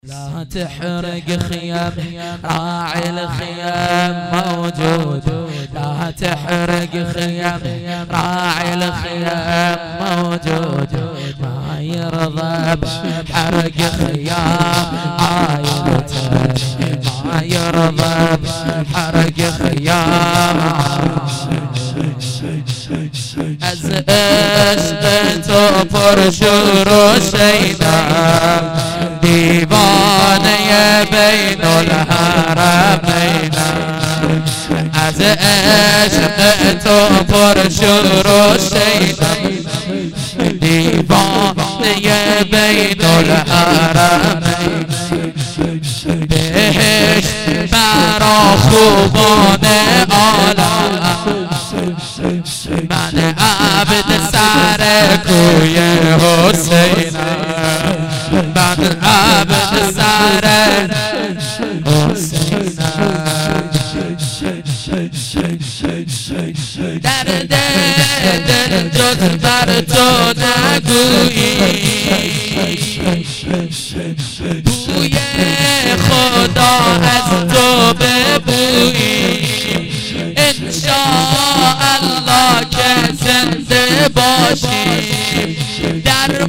لا تحرق خيام راعي الخيام موجود، لا تحرق خيام راعي الخيام موجود، ما يرضى بحرق خيام عائلته، ما يرضى بحرق خيام أزأشت فرشور الشيطان ديواني بين الحرمين، أزأشت فرشور الشيطان ديواني بين الحرمين، بهش برا خوبان عالم من عبد سر کوی حسین، من عبد سر حسین، در دل جز بر تو نگویی، بوی خدا از تو ببویی، انشاءالله که زنده باشیم در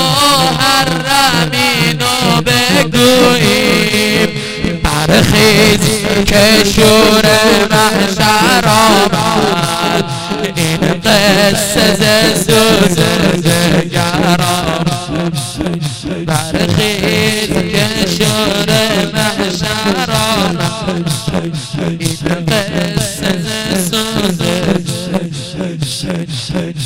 محرمینو بگوییم، برخیز که شور محشر آمد، این قصه ز سوز دگر آمد، برخیز که شور محشر آمد، این